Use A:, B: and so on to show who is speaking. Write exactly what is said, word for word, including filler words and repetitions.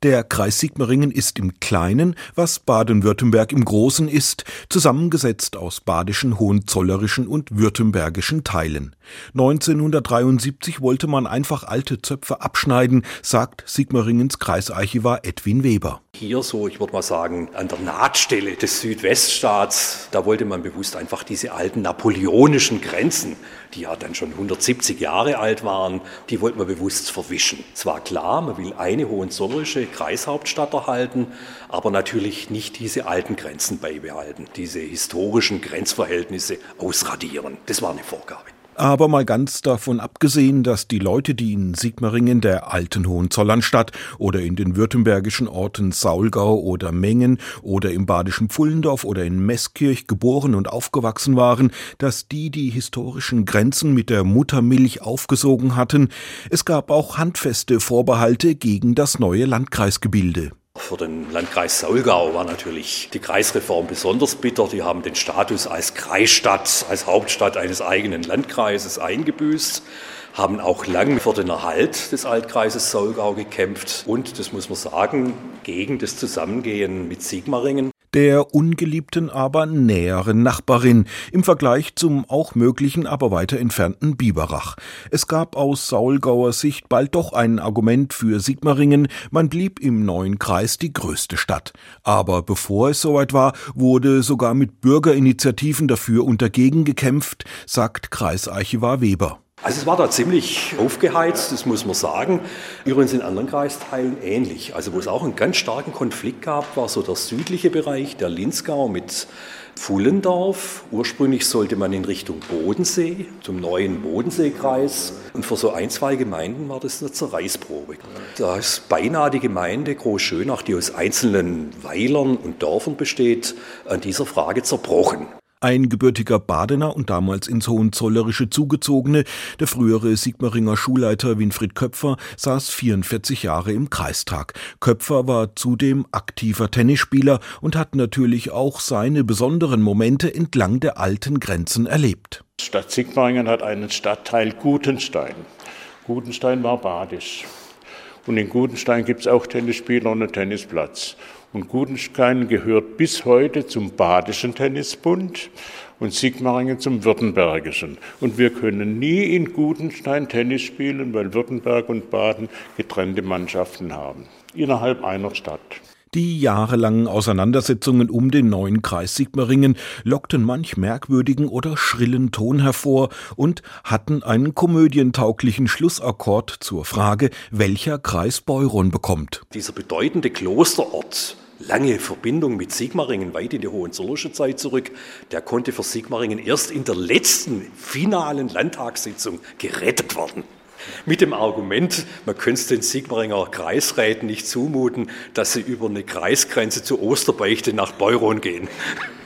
A: Der Kreis Sigmaringen ist im Kleinen, was Baden-Württemberg im Großen ist, zusammengesetzt aus badischen, hohenzollerischen und württembergischen Teilen. neunzehnhundertdreiundsiebzig wollte man einfach alte Zöpfe abschneiden, sagt Sigmaringens Kreisarchivar Edwin Weber.
B: Hier so, ich würde mal sagen, an der Nahtstelle des Südweststaats, da wollte man bewusst einfach diese alten napoleonischen Grenzen, die ja dann schon hundertsiebzig Jahre alt waren, die wollte man bewusst verwischen. Es war klar, man will eine hohenzollerische Kreishauptstadt erhalten, aber natürlich nicht diese alten Grenzen beibehalten, diese historischen Grenzverhältnisse ausradieren. Das war eine Vorgabe.
A: Aber mal ganz davon abgesehen, dass die Leute, die in Sigmaringen, der alten Hohenzollernstadt, oder in den württembergischen Orten Saulgau oder Mengen oder im badischen Pfullendorf oder in Meßkirch geboren und aufgewachsen waren, dass die die historischen Grenzen mit der Muttermilch aufgesogen hatten. Es gab auch handfeste Vorbehalte gegen das neue Landkreisgebilde.
B: Für den Landkreis Saulgau war natürlich die Kreisreform besonders bitter. Die haben den Status als Kreisstadt, als Hauptstadt eines eigenen Landkreises eingebüßt, haben auch lang für den Erhalt des Altkreises Saulgau gekämpft und, das muss man sagen, gegen das Zusammengehen mit Sigmaringen.
A: Der ungeliebten, aber näheren Nachbarin im Vergleich zum auch möglichen, aber weiter entfernten Biberach. Es gab aus Saulgauer Sicht bald doch ein Argument für Sigmaringen, man blieb im neuen Kreis die größte Stadt. Aber bevor es soweit war, wurde sogar mit Bürgerinitiativen dafür und dagegen gekämpft, sagt Kreisarchivar Weber.
B: Also es war da ziemlich aufgeheizt, das muss man sagen. Übrigens in anderen Kreisteilen ähnlich. Also wo es auch einen ganz starken Konflikt gab, war so der südliche Bereich, der Linzgau mit Pfullendorf. Ursprünglich sollte man in Richtung Bodensee, zum neuen Bodenseekreis. Und für so ein, zwei Gemeinden war das eine Zerreißprobe. Da ist beinahe die Gemeinde Großschönach, die aus einzelnen Weilern und Dörfern besteht, an dieser Frage zerbrochen.
A: Ein gebürtiger Badener und damals ins Hohenzollerische zugezogene, der frühere Sigmaringer Schulleiter Winfried Köpfer, saß vierundvierzig Jahre im Kreistag. Köpfer war zudem aktiver Tennisspieler und hat natürlich auch seine besonderen Momente entlang der alten Grenzen erlebt.
C: Die Stadt Sigmaringen hat einen Stadtteil Gutenstein. Gutenstein war badisch. Und in Gutenstein gibt es auch Tennisspieler und einen Tennisplatz. Und Gutenstein gehört bis heute zum Badischen Tennisbund und Sigmaringen zum Württembergischen. Und wir können nie in Gutenstein Tennis spielen, weil Württemberg und Baden getrennte Mannschaften haben, innerhalb einer Stadt.
A: Die jahrelangen Auseinandersetzungen um den neuen Kreis Sigmaringen lockten manch merkwürdigen oder schrillen Ton hervor und hatten einen komödientauglichen Schlussakkord zur Frage, welcher Kreis Beuron bekommt.
B: Dieser bedeutende Klosterort, lange Verbindung mit Sigmaringen, weit in die Hohenzollerische Zeit zurück, der konnte für Sigmaringen erst in der letzten finalen Landtagssitzung gerettet werden. Mit dem Argument, man könnte es den Sigmaringer Kreisräten nicht zumuten, dass sie über eine Kreisgrenze zur Osterbeichte nach Beuron gehen.